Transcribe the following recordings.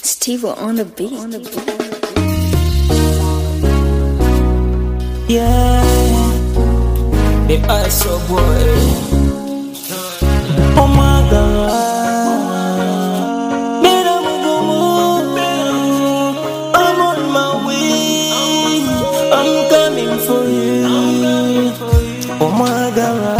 Steve on the beat. Yeah, the ISO boy. Oh my God, I'm on my way. I'm coming for you. Oh my God.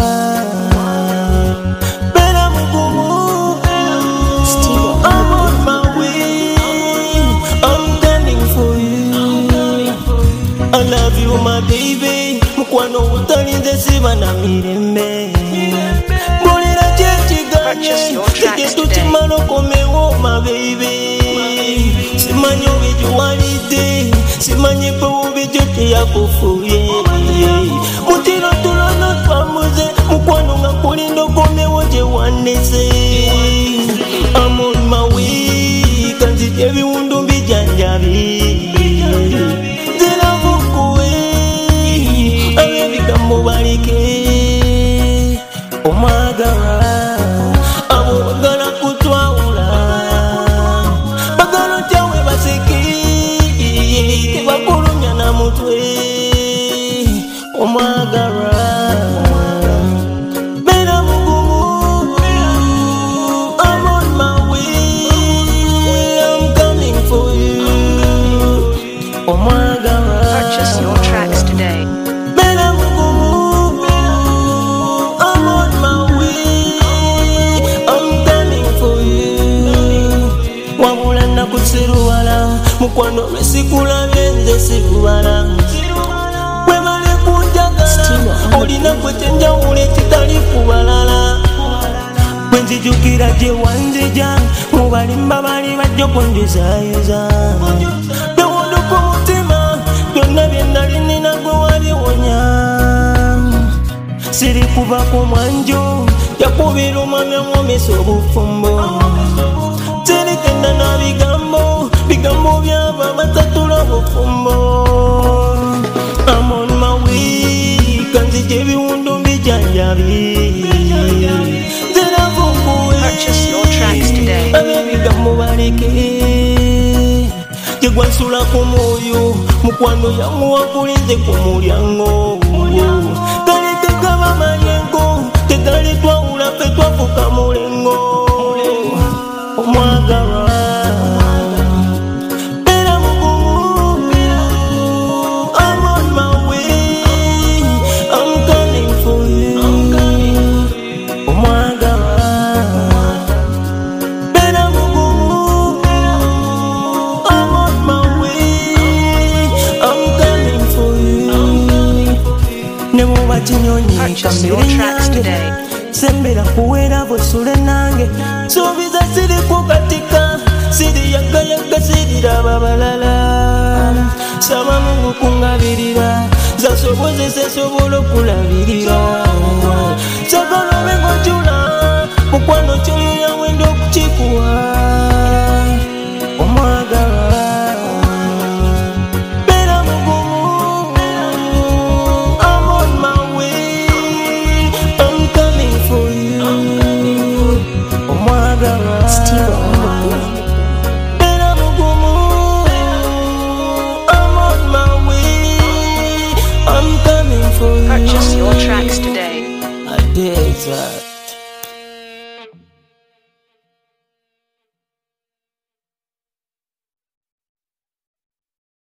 I love you, my baby. Mukwano utalinze siba na mirembe. Bolera chechiganye Tike tuchimano komewo, my baby. Simanyi obijuwalide, simanyi kwe obijote yakufuye. Mutiro tulono twamuze, mukwano nga kulindo komewo je wanese. I'm on my way, kanzije biwundu mbijanjabi. Oh my God, abo bagala kutwawula, bagala otyawe baseki, tebakulumya na mutwe. Oh my God, beera mugumu, I'm on my way, I'm coming for you. Oh my God, purchase your tracks today. Kusiruwala mukwano lwesikula benze siruwala webale kunjagala olina kwetenjawula ekitali kubalala bwenzijukira gye wanzija mubalimba bali bajja kunjuzayuza bewonduka omutima byonna byenali nina gwe wabiwonya siri kubako mwanjo yakubira omwami amwomesa obufumbo terikenda na bigambo byaba batatula bufumbo. I'm on my way, kanzije biwundu mbijanjabi. Purchase your tracks today. Abe bigambo baleke jegwansula ku mwoyo mukwano yamuwa kulinze ku mulyango kale tegaba mayengo tegali twawula fe twafuka mulengo. Omwagala beera mugumu, I'm on my way, I'm coming for you. Omwagala beera mugumu, I'm on my way, I'm coming for you. Ne muba kinyonyi kambere nyange sembera kuwera bwesule nange suubiza siri kukatika siri yagayaga siriraba balala saba Mungu kungabirira zasobozese sobola okulabirira sagala obe ng'ojula mukwano kyoyo yawenda okukikuwa. Omwagala beera mugumu, I'm on my way, I'm coming for you. Omwagala beera mugumu, I'm on my way, I'm coming for you. Purchase your tracks today. I did that.